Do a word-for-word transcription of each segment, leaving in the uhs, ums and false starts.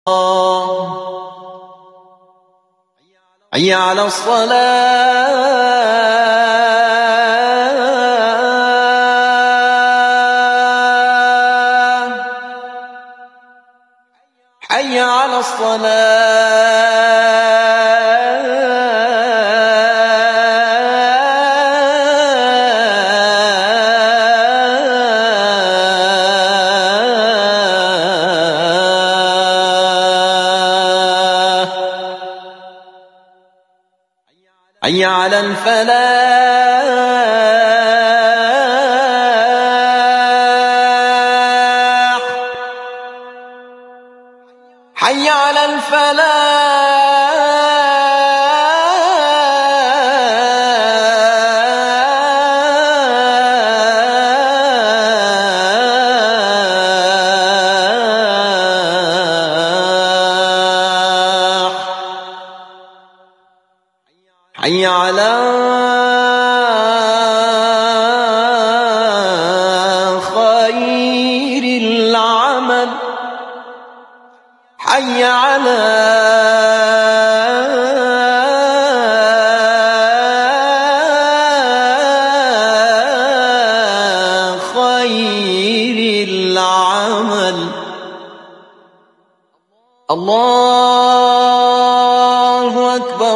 حي على الصلاة حي على حي على الفلاح حي على الفلاح حي على خير العمل حي على خير العمل. الله أكبر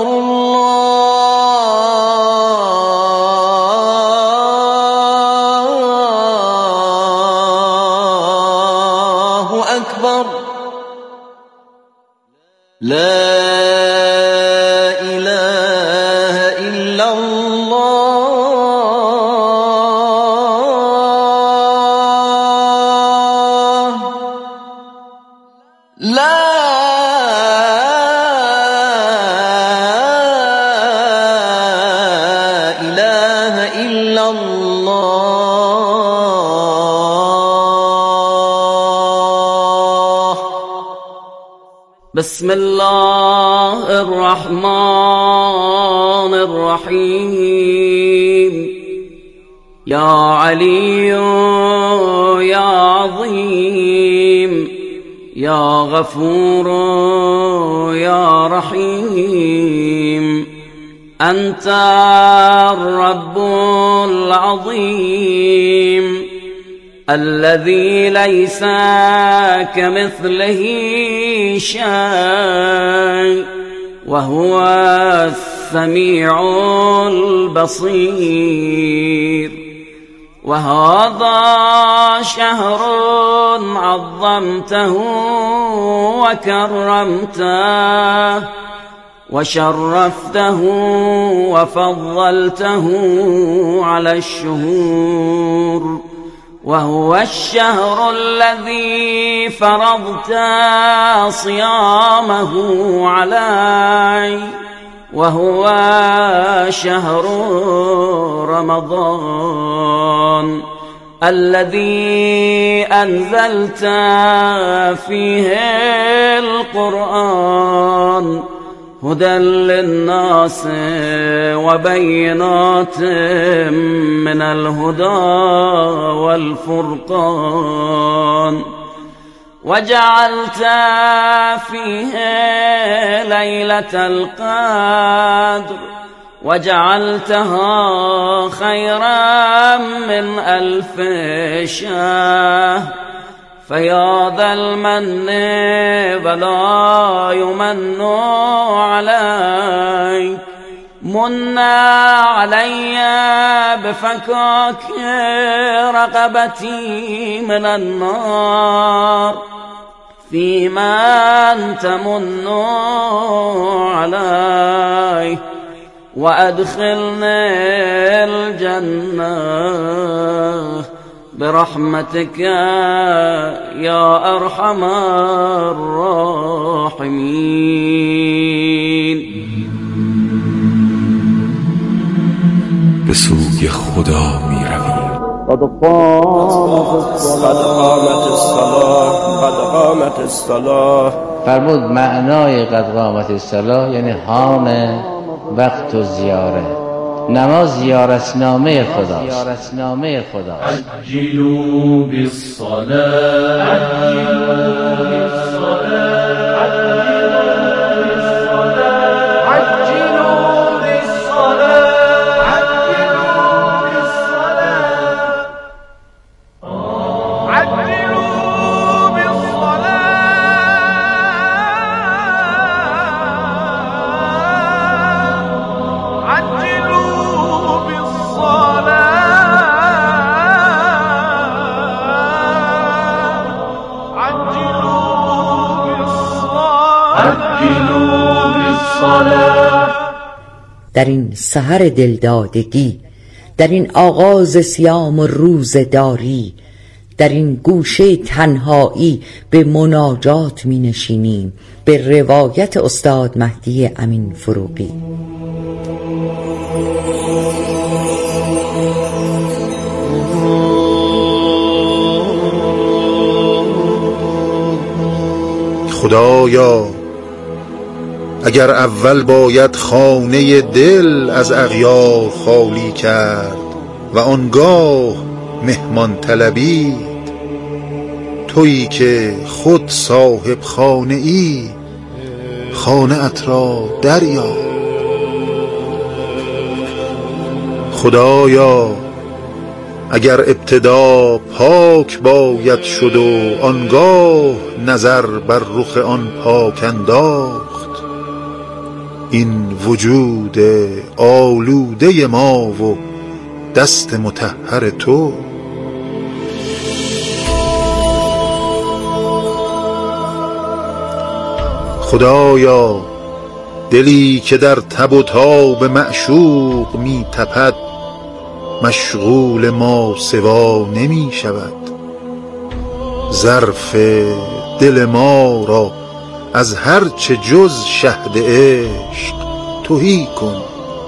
الله أكبر. لا إله إلا الله. لا إله إلا الله. بسم الله الرحمن الرحيم. يا علي يا عظيم يا غفور يا رحيم، أنت الرب العظيم الذي ليس كمثله شيء، وهو السميع البصير. وهذا شهر عظمته وكرمته وشرفته وفضلته على الشهور، وهو الشهر الذي فرضت صيامه علي، وهو شهر رمضان الذي أنزلت فيه القرآن هدى للناس وبينات من الهدى والفرقان، وجعلت فيه ليلة القدر وجعلتها خيرا من ألف شهر. فيا ذا المن ولا يمن عليك، من علي بفكاك رقبتي من النار، فيمن تمن علي وأدخلني الجنة برحمتك يا أرحم الراحمين. به سوی خدا می رویم. قد قامت الصلاة قد قامت الصلاة. فرمود معنای قد قامت الصلاة یعنی حان وقت و زیاره. نماز زیارتنامه خداست. زیارتنامه خداست. عجلوا بالصلاة عجلوا بالصلاة در این سحر دلدادگی، در این آغاز صیام و روزداری، در این گوشه تنهایی به مناجات می نشینیم به روایت استاد مهدی امین فروغی. خدایا اگر اول باید خانه دل از اغیار خالی کرد و آنگاه مهمان طلبید، تویی که خود صاحب خانه ای، خانه ات را دریاب. خدایا اگر ابتدا پاک باید شد و آنگاه نظر بر رخ آن پاک انداخت، این وجود آلوده ما و دست مطهر تو. خدایا دلی که در تب و تاب معشوق می تپد، مشغول ما سوا نمی شود. ظرف دل ما را از هر چه جز شهد عشق تهی کن.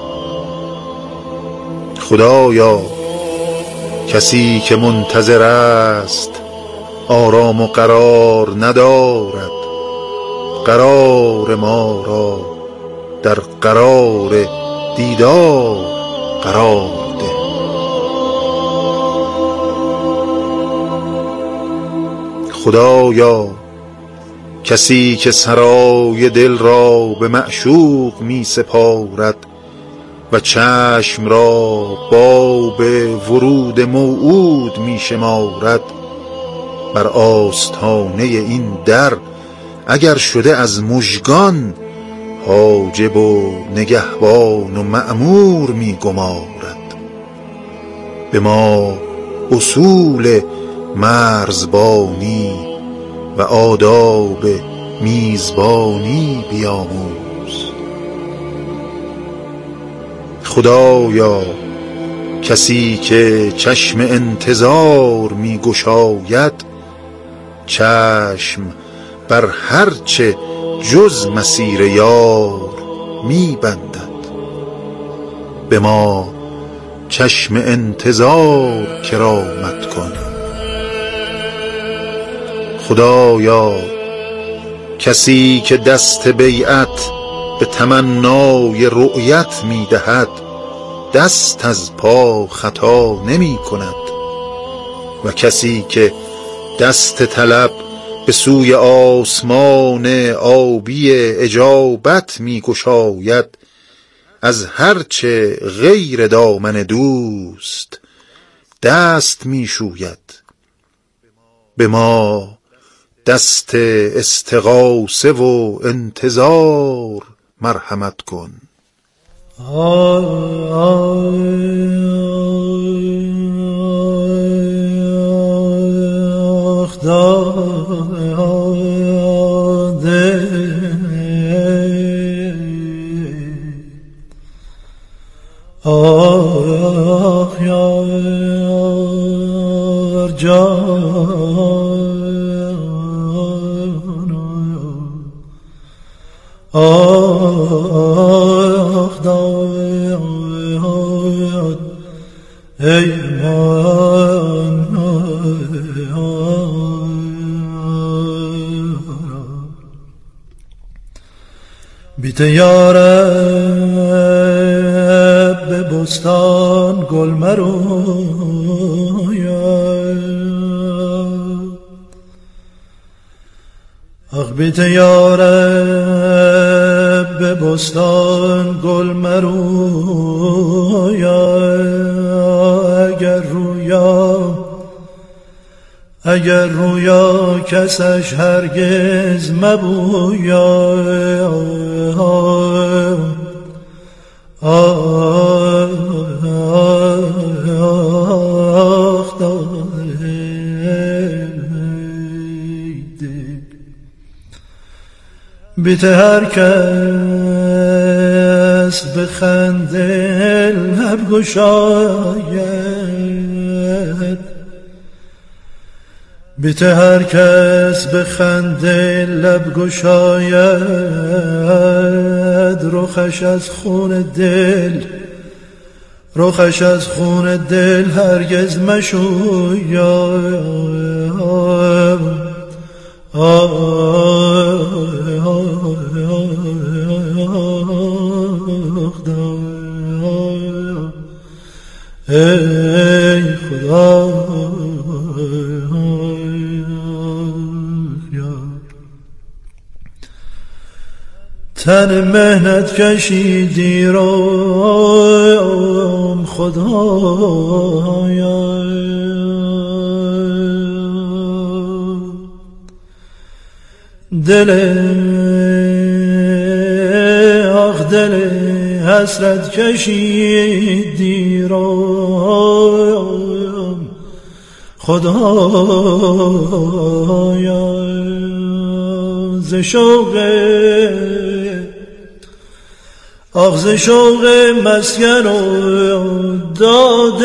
خدایا کسی که منتظر است آرام و قرار ندارد، قرار ما را در قرار دیدار قرار ده. خدایا کسی که سرای دل را به معشوق می سپارد و چشم را باب ورود موعود می شمارد، بر آستانه این در اگر شده از مژگان، حاجب و نگهبان و مأمور می گمارد. به ما اصول مرزبانی و آداب میزبانی بیاموز. خدایا کسی که چشم انتظار می گشاید، چشم بر هرچه جز مسیر یار می بندد. به ما چشم انتظار کرامت کن. خدایا کسی که دست بیعت به تمنای رؤیت می دهد، دست از پا خطا نمی کند. و کسی که دست طلب به سوی آسمان آبی اجابت می گشاید، از هرچه غیر دامن دوست دست می شوید. به ما دست استغاثه و انتظار مرحمت کن. آه یار جان، آه داد ای من، بیت یارب به بستان گل مروید، آخ بیت یارب به بستان گل مروید. اگر رویا اگر رویا کسش هرگز مبوید. آه بیت هر کس به خنده لب گشاید، بیت هر کس به خنده لب گشاید، رخش از خون دل رخش از خون دل هرگز مشوید. ای خدا تن مهنت کشیدی رو خدایا، دل آخ دل حسرت کشیدی رو خدایا، ز شوق آخ ز شوق مسکن و داد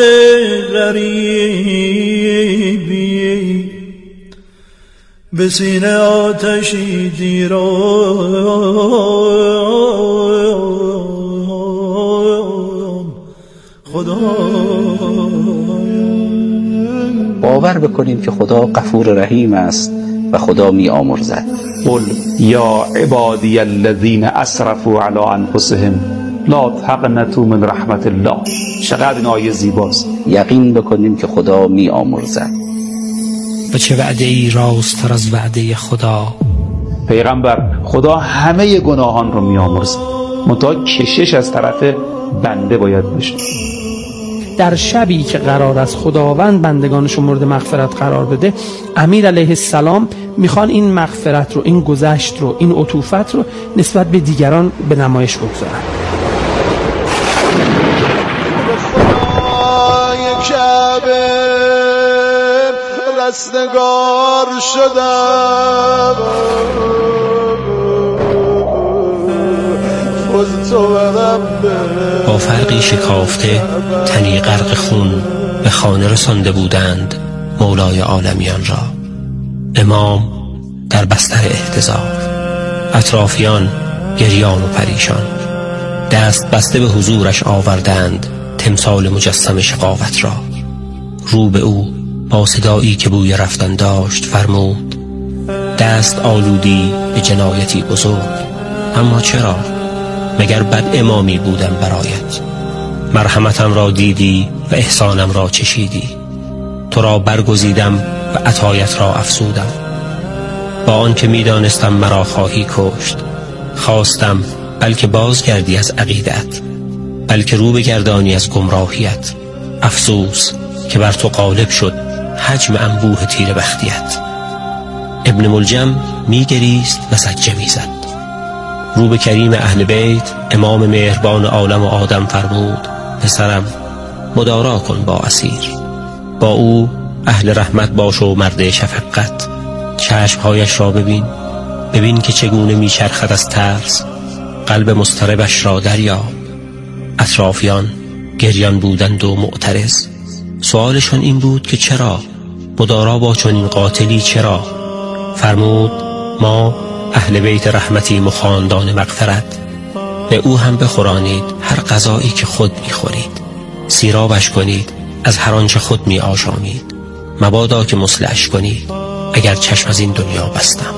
غریبی، به سینه آتشی دیرم خدا. باور بکنیم که خدا غفور رحیم است و خدا می آمرزد. قل یا عبادی الذین اسرفوا علی انفسهم لا تقنطوا من رحمت الله. چقدر این آیه زیباست. یقین بکنیم که خدا می آمرزد. و چه وعده ای راست‌تر از وعده خدا. پیغمبر خدا همه گناهان رو می آمرزد، منتها کشش از طرف بنده باید بشه. در شبی که قرار است خداوند بندگانش مورد مغفرت قرار بده، امیر علیه السلام میخوان این مغفرت رو، این گذشت رو، این عطوفت رو نسبت به دیگران به نمایش بگذارن. یک شب رستگار شدم، با فرقی شکافته تنی غرق خون به خانه رسانده بودند مولای عالمیان را. امام در بستر احتضار، اطرافیان گریان و پریشان، دست بسته به حضورش آوردند تمثال مجسم شقاوت را. رو به او با صدایی که بوی رفتن داشت فرمود: دست آلودی به جنایتی بزرگ، اما چرا؟ مگر بد امامی بودم برایت؟ مرحمتم را دیدی و احسانم را چشیدی، تو را برگزیدم و عطایت را افسودم. با آن که می دانستم مرا خواهی کشت، خواستم بلکه بازگردی از عقیدت، بلکه رو بگردانی از گمراهیت. افسوس که بر تو غالب شد حجم انبوه تیر بختیت. ابن ملجم می گریست و سجه می زد. رو به کریم اهل بیت امام مهربان عالم و آدم فرمود: پسرم مدارا کن با اسیر، با او اهل رحمت باش و مرد شفقت. چشمهایش را ببین، ببین که چگونه میچرخد از ترس، قلب مضطربش را دریاب. اطرافیان گریان بودند و معترض. سوالشان این بود که چرا مدارا با چنین قاتلی؟ چرا؟ فرمود: ما اهل بیت رحمتی و خاندان مغفرت، به او هم بخورانید هر غذایی که خود میخورید، سیرابش کنید از هر آنچه خود می آشامید، مبادا که مصلحش کنید اگر چشم از این دنیا بستم.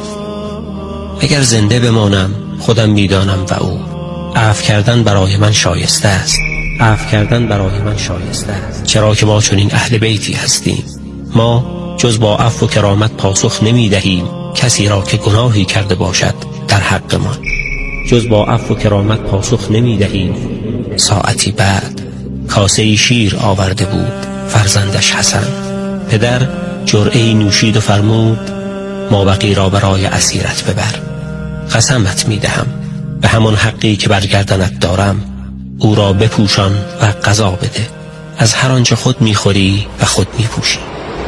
اگر زنده بمانم خودم میدانم و او عفو کردن برای من شایسته است، عفو کردن برای من شایسته است، چرا که ما چنین اهل بیتی هستیم. ما جز با عفو و کرامت پاسخ نمی دهیم کسی را که گناهی کرده باشد در حق ما، جز با عفو و کرامت پاسخ نمی دهیم. ساعتی بعد کاسه شیر آورده بود فرزندش حسن. پدر جرعه‌ای نوشید و فرمود: مابقی را برای اسیرت ببر. قسمت می دهم به همان حقی که برگردنت دارم او را بپوشان و غذا بده، از هر آنچه خود می خوری و خود می پوشی.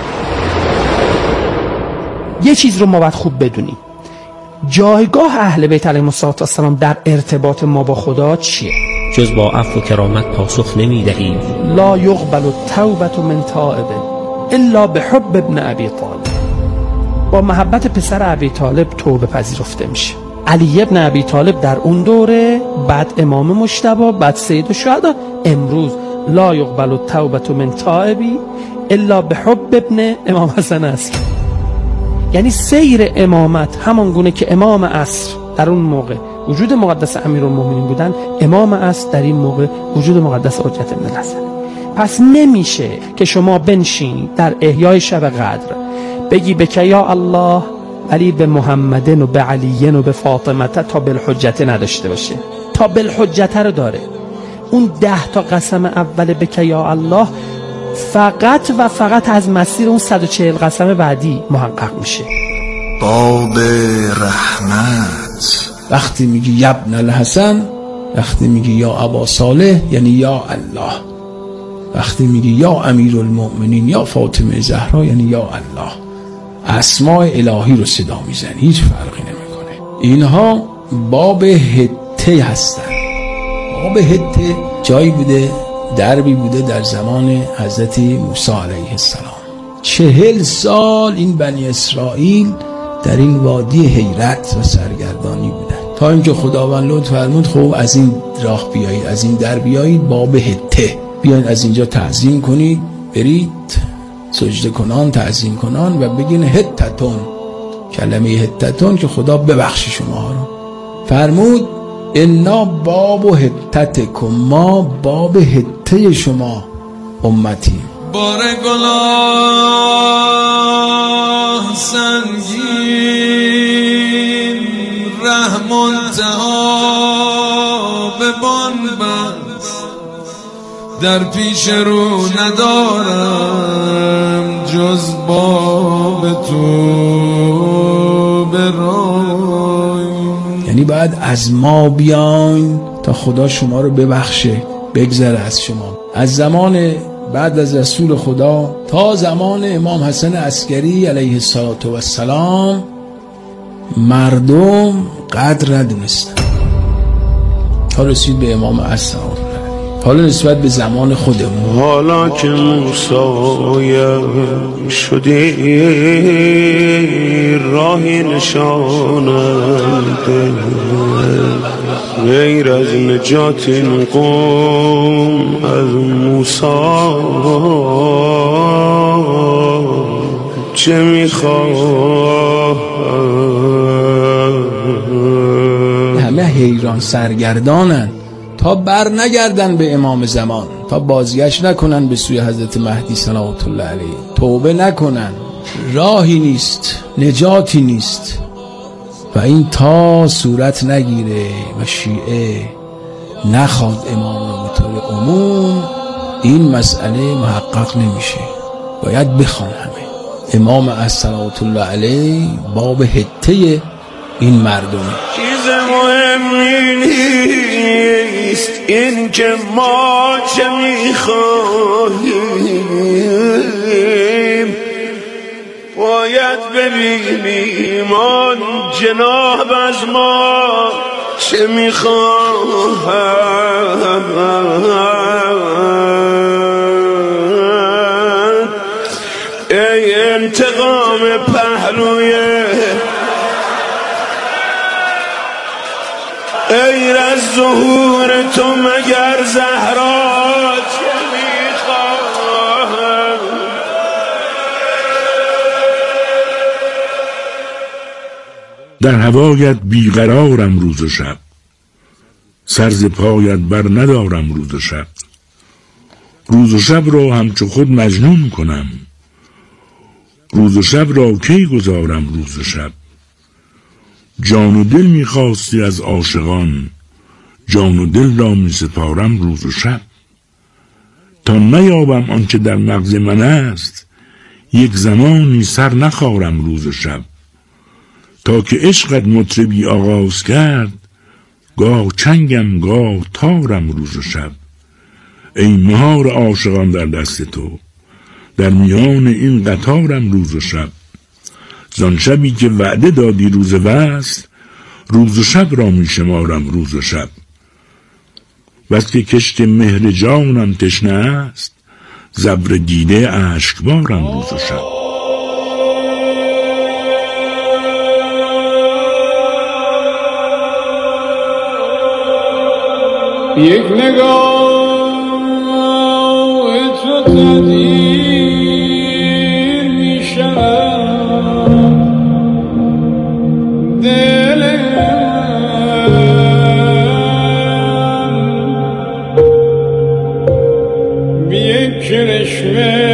یه چیز رو ما باید خوب بدونیم، جایگاه اهل بیت علیهم السلام در ارتباط ما با خدا چیه؟ جز با عفو و کرامت پاسخ نمی دهیم. لا یقبل التوبة من تائب الا بحب ابن ابی طالب. با محبت پسر ابی طالب توبه پذیرفته میشه. علی ابن ابی طالب در اون دوره، بعد امام مجتبی، بعد سید الشهدا. امروز لا یقبل التوبة من تائبی الا بحب ابن امام حسن عسکری. یعنی سیر امامت همان گونه که امام عصر در اون موقع وجود مقدس امیرالمومنین بودن، امام عصر در این موقع وجود مقدس حجت ابن الحسن. پس نمیشه که شما بنشینی در احیای شب قدر بگی بکه یا الله ولی به محمدن و به علیین و به فاطمه تا بالحجت نداشته باشه. تا بالحجت رو داره. اون ده تا قسم اول بکه یا الله فقط و فقط از مسیر اون صد و چهل قسم بعدی محقق میشه. باب رحمت. وقتی میگی یا ابن الحسن، وقتی میگی یا ابا صالح، یعنی یا الله. وقتی میگی یا امیرالمؤمنین یا فاطمه زهرا، یعنی یا الله. اسماء الهی رو صدا میزنی، هیچ فرقی نمیکنه. اینها باب هته هستن. باب هته جایی بوده، دربی بوده در زمان حضرت موسی علیه السلام. چهل سال این بنی اسرائیل در این وادی حیرت و سرگردانی بودن، تا اینکه خداوند لطف فرمود خب از این راه بیایید، از این در بیایید، باب هته بیاین از اینجا تعظیم کنید، برید سجده کنان تعظیم کنان و بگین هتتون، کلمه هتتون که خدا ببخشی شما رو. فرمود انا باب هتتکم، ما باب هته شما امتی. بار گناه سنگین رحم انتها به بان بست، در پیش رو ندارم جز باب تو برای. یعنی باید از ما بیاین تا خدا شما رو ببخشه، بگذره از شما. از زمان بعد از رسول خدا تا زمان امام حسن عسکری علیه السلام مردم قدر ندونستن، تا رسید به امام عصر. حالا نسبت به زمان خودمون، حالا که موسایم شدی راهی نشاننده، غیر از نجات این قوم از موسی چه میخواه. همه حیران سرگردانن تا بر نگردن به امام زمان، تا بازگشت نکنن به سوی حضرت مهدی صلوات الله علیه، توبه نکنن. راهی نیست، نجاتی نیست. و این تا صورت نگیره و شیعه نخواد امام رو به طور عموم، این مسئله محقق نمیشه. باید بخوان همه. امام صلوات الله علیه باب هته این مردمه. چیز مهمی نیست این که ما چه میخواهیم، باید ببینیم آن جناب از ما چه میخواهد. ای انتقام پهلوی غیر از ظهور تو مگر زهرا چه میخواهد. در هوایت بیقرارم روز و شب، سر ز پایت بر ندارم روز و شب. روز و شب را همچو خود مجنون کنم، روز و شب را کی گذارم روز و شب. جان و دل میخواستی از عاشقان، جان و دل را میسپارم روز و شب. تا نیابم آنچه در مغز من است، یک زمانی سر نخارم روز و شب. تا که عشقت مطربی آغاز کرد، گاه چنگم گاه تارم روز و شب. ای مهار عاشقان در دست تو، در میان این قطارم روز و شب. زان شبی که وعده دادی روز وصل، روز و شب را می شمارم روز و شب. وقت که کشت مهر جانم تشنه است، زبر دیده اشکبارم روز و شب. یک نگاه تو تدیر می شود دل من، بی یک کرشمه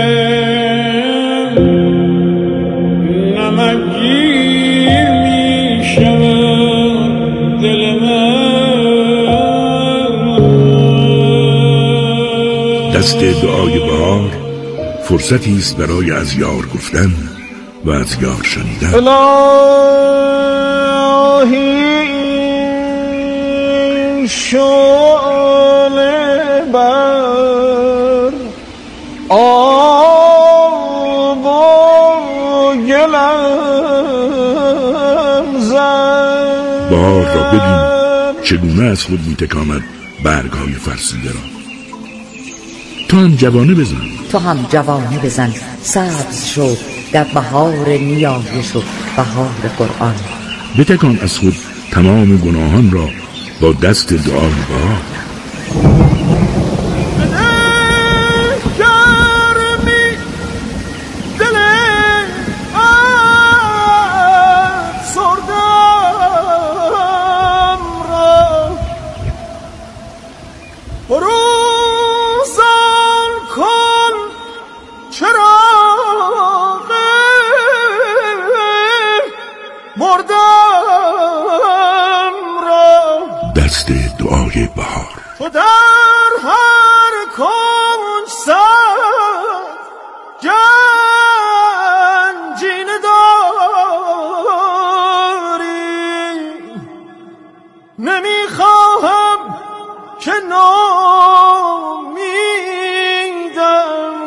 نمکگیر می شود دل من. دست دعای بهار فرصتی است برای از یار گفتن و از یار شنیدن. الهی شعله بر آب و گلم زد. بهار را ببین چگونه از خود میتکاند برگ‌های فرسوده را. تو هم جوانه بزن، تو هم جوانه بزن، سبز شو در بهار نیایش و بهار قرآن. بتکان از خود تمام گناهان را با دست دعای بهار. دست دعای بهار. تو در هر کنج سر گنجینه داری، نمیخواهم که نامیدم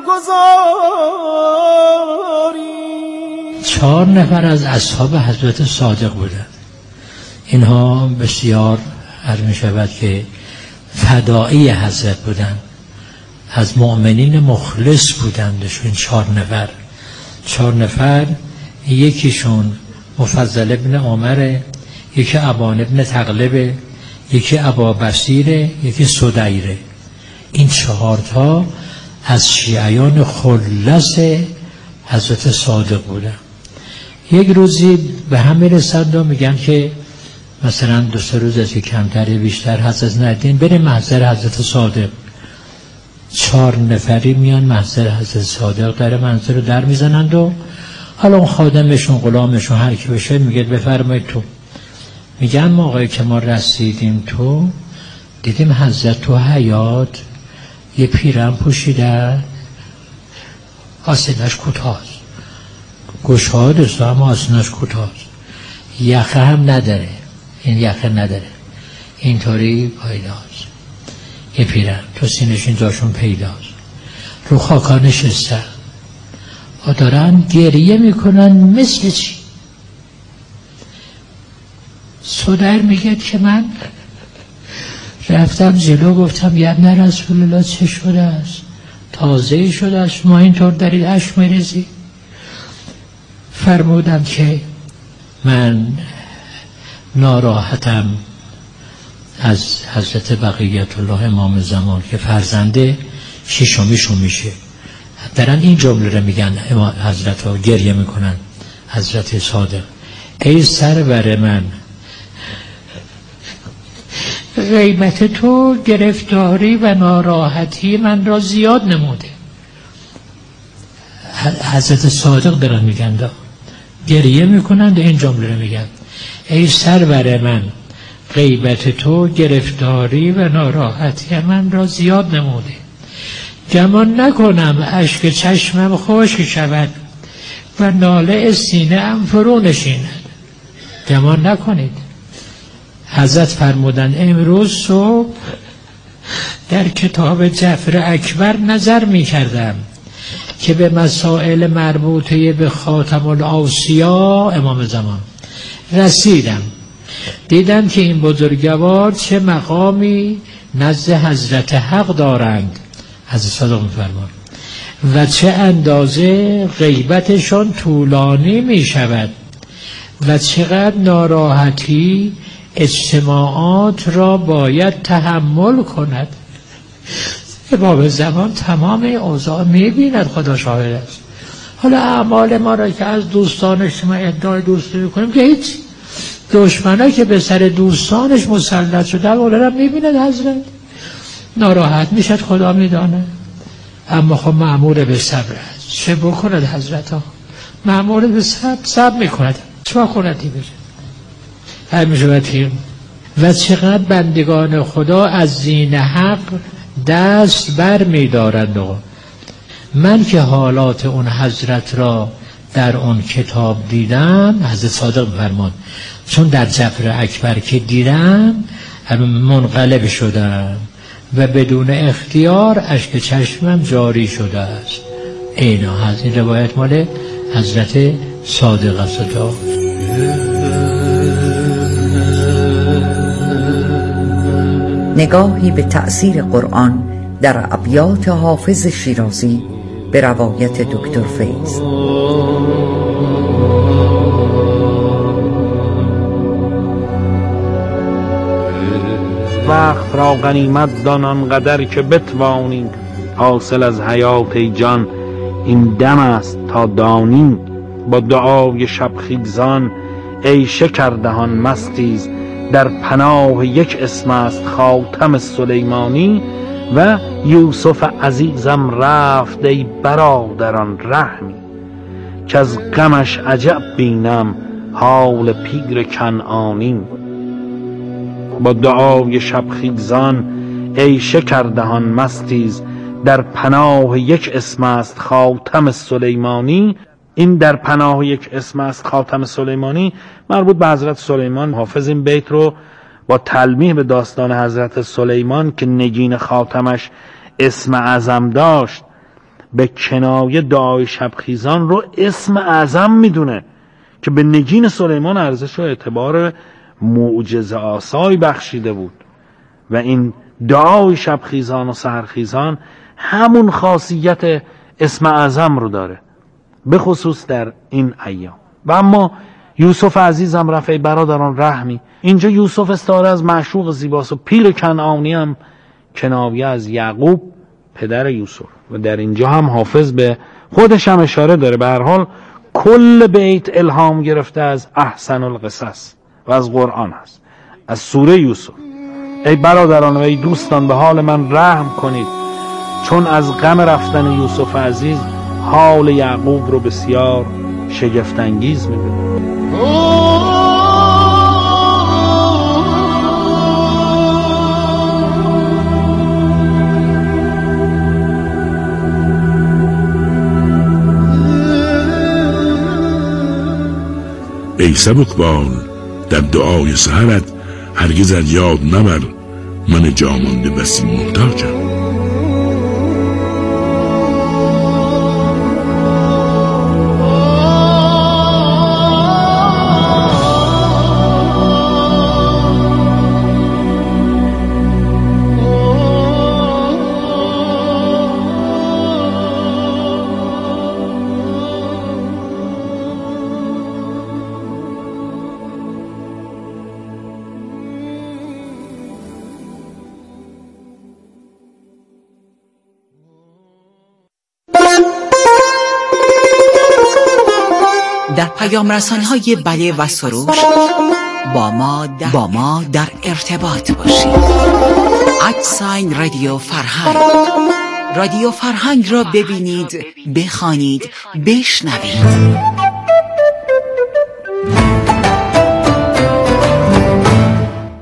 گذاری. چهار نفر از اصحاب حضرت صادق بودند. اینها بسیار عرض می شود که فدایی حضرت بودند، از مؤمنین مخلص بودندشون. چهار نفر چهار نفر یکیشون مفضل ابن عمر، یکی ابان ابن تغلب، یکی ابا بصیره، یکی سدیره. این چهار تا از شیعیان خلص حضرت صادق بودند. یک روزی به هم میرسند و میگن که مثلا دو سه روز از که کمتر بیشتر حضرت ندین بریم محضر حضرت صادق. چهار نفری میان محضر حضرت صادق، در منظر رو در میزنند و حالا اون خادمشون غلامشون هر کی بشه میگه بفرمایید تو. میگن ما آقای که ما رسیدیم تو دیدیم حضرت تو حیات یه پیرم پوشیده، آستینش کوتاست، گشاد است اما آستینش کوتاست، یخه هم نداره، این یخه نداره، اینطوری پایداست. یه پیرن تو سینش اینجاشون پیداست، رو خاکا نشستن و دارن گریه میکنن. مثل چی؟ سدیر میگه که من رفتم جلو گفتم یه ابن رسول الله چه شده است؟ تازه شده است ما اینطور دارید اشک میریزی؟ فرمودم که من ناراحتم از حضرت بقیت الله امام زمان که فرزنده شیشمیشون میشه. درن این جمله رو میگن حضرت ها گریه میکنن. حضرت صادق ای سرور من، غیبت تو گرفتاری و ناراحتی من را زیاد نموده. حضرت صادق دارن میگن دا. گریه میکنن و این جمله رو میگن ای سرور من، غیبت تو گرفتاری و ناراحتی من را زیاد نموده. گمان نکنم اشک چشمم خشک شود و ناله سینه ام فرو نشیند. گمان نکنید. حضرت فرمودن امروز صبح در کتاب جعفر اکبر نظر می کردم که به مسائل مربوطه به خاتم الاوصیا امام زمان رسیدم. دیدم که این بزرگوار چه مقامی نزد حضرت حق دارند. حضرت صادق می‌فرمایند و چه اندازه غیبتشان طولانی می شود و چقدر ناراحتی اجتماعات را باید تحمل کند. امام زمان تمام اوضاع می بیند، خدا شاهد است. حالا اعمال ما را که از دوستانش ما ادعای دوستی میکنیم که هیچ، دشمنایی که به سر دوستانش مسلط شده اولا را می بیند حضرت، ناراحت میشد، خدا میدانه. اما خب مأمور به صبر است. چه بکند حضرت ها؟ مأمور به صبر صبر میکند، چه کنندی بشه هر میشود. و چقدر بندگان خدا از دین حق دست بر میدارند. من که حالات اون حضرت را در اون کتاب دیدم، حضرت صادق فرمان، چون در جعفر اکبر که دیدم منقلب شدم و بدون اختیار اشک چشمم جاری شده است. اینا هست. این روایت مال حضرت صادق است. نگاهی به تأثیر قرآن در ابیات حافظ شیرازی به روایت دکتر فیض. وقت را غنیمت دان آنقدر که بتوانیم، حاصل از حیات ای جان این دم است تا دانیم. با دعای شبخیزان ای شکردهان مستیز، در پناه یک اسم است خاتم سلیمانی. و یوسف عزیزم رفت ای برادران رحمی، که از غمش عجب بینم حال پیر کنعانی. با دعای شبخیزان ای شکردهان مستیز، در پناه یک اسم است خاتم سلیمانی. این در پناه یک اسم است خاتم سلیمانی مربوط به حضرت سلیمان. حافظ این بیت رو با تلمیح به داستان حضرت سلیمان که نگین خاتمش اسم اعظم داشت، به کنایه دعای شبخیزان رو اسم اعظم میدونه که به نگین سلیمان ارزش و اعتبار معجزه آسای بخشیده بود. و این دعای شبخیزان و سحرخیزان همون خاصیت اسم اعظم رو داره، به خصوص در این ایام. و اما یوسف عزیزم رفت برادران رحمی، اینجا یوسف استعاره از معشوق زیباست و پیر کنعانی هم کنایه از یعقوب پدر یوسف. و در اینجا هم حافظ به خودش هم اشاره داره. به هر حال کل بیت الهام گرفته از احسن القصص و از قرآن است، از سوره یوسف. ای برادران و ای دوستان به حال من رحم کنید، چون از غم رفتن یوسف عزیز حال یعقوب رو بسیار شگفت انگیز می‌بینم. ای سبکبال در دعای سحرت هرگز از یاد نبر، من جامانده بسی محتاجم. در پیام رسان‌های بله و سروش با ما در, با ما در ارتباط باشید. ادساین رادیو فرهنگ. رادیو فرهنگ را ببینید، بخوانید، بشنوید.